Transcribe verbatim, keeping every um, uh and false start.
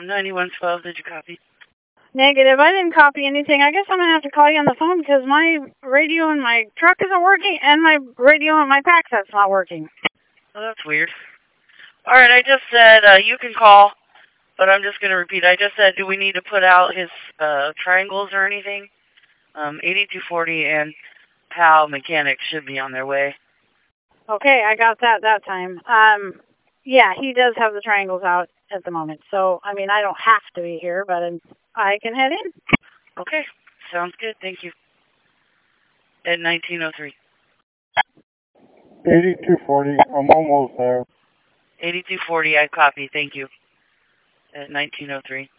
ninety-one twelve, did you copy? Negative. I didn't copy anything. I guess I'm going to have to call you on the phone because my radio in my truck isn't working and my radio in my pack set's not working. Oh, that's weird. All right, I just said uh, you can call, but I'm just going to repeat. I just said, do we need to put out his uh, triangles or anything? Um, eighty-two forty and PAL mechanics should be on their way. Okay, I got that that time. Um, yeah, he does have the triangles out at the moment. So, I mean, I don't have to be here, but I'm, I can head in. Okay, sounds good. Thank you. At nineteen oh three. eighty-two forty, I'm almost there. eighty-two forty, I copy. Thank you. At nineteen oh three.